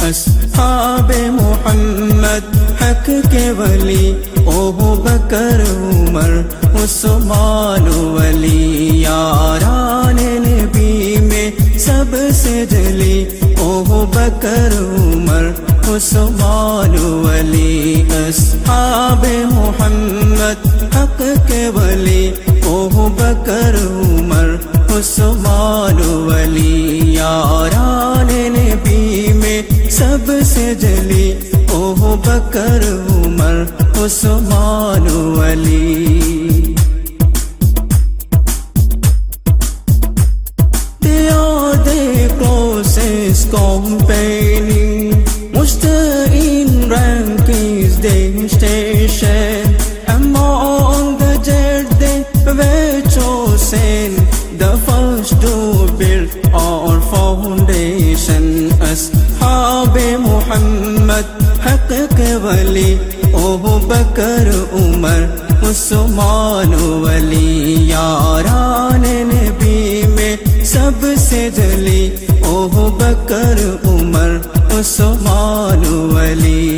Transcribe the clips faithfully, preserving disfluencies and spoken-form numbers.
اصحاب محمد حق کے ولی ابو بکر عمر عثمان ولی یاران نبی میں سب سے جلی ابو بکر عمر عثمان ولی اصحاب محمد حق کے ولی ابو بکر عمر عثمان ولی یاران نبی میں سب سے جلی ابو بکر عمر عثمان ولی. They are the closest companion, most in rank is their station. Among the jet they were chosen, the first to build our foundation. اصحاب محمد حق کے ولی ابو بکر عمر عثمان ولی یاران نبی میں سب سے جلی ابو بکر عمر عثمان ولی.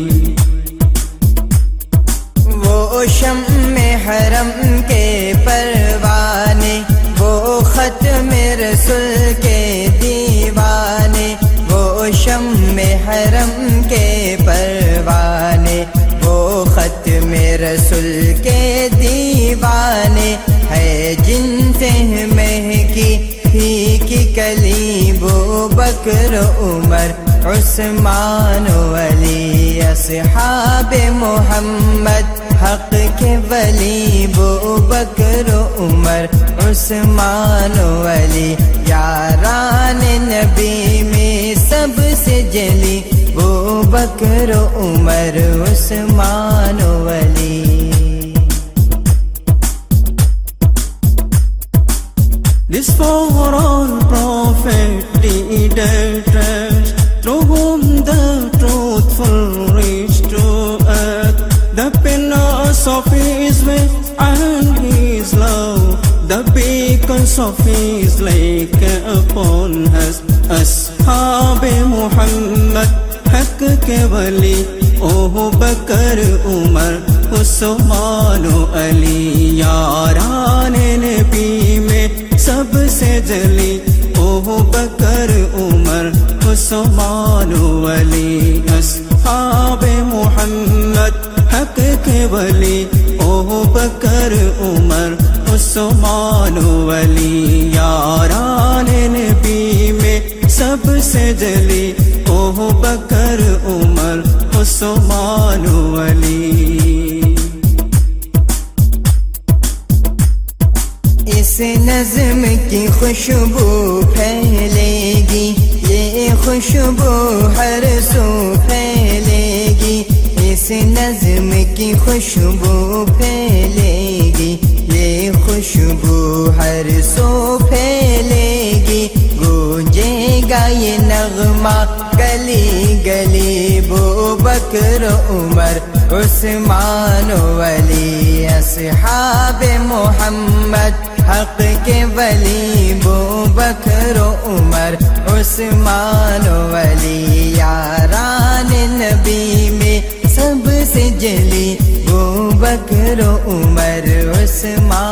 وہ شمع حرم کے پروانے، وہ ختم رسول کے دیوانے، وہ شمع حرم کے پروانے، وہ ختم رسول کے دیوانے، ہے جن سے مہکی پھیکی کلی بو بکر عمر عثمان ولی. اصحاب محمد حق کے ولی بو بکر عمر عثمان ولی یاران نبی میں سب سے جلی بو بکر عمر عثمان ولی. This for all prophet leaders, through whom the truthful reach to earth, the pillars of his way and his love, the beacons of his lake upon us. اصحاب محمد حق کے ولی ابو بکر عمر عثمان علی یاران نبی میں سب سے جلی ابو بکر عمر عثمان ولی. اصحاب محمد حق کے ولی ابو بکر عمر عثمان ولی یاران نبی میں سب سے جلی ابو بکر عمر عثمان ولی. اس نظم کی خوشبو پھیلے گی، یہ خوشبو ہر سو پھیلے گی. اس نظم کی خوشبو پھیلے گی، یہ خوشبو ہر سو پھیلے گی. گونجے گا یہ نغمہ گلی گلی بو بکر عمر عثمان ولی. اصحاب محمد حق کے ولی بو بکر عمر عثمان ولی یاران نبی میں سب سے جلی بو بکر عمر عثمان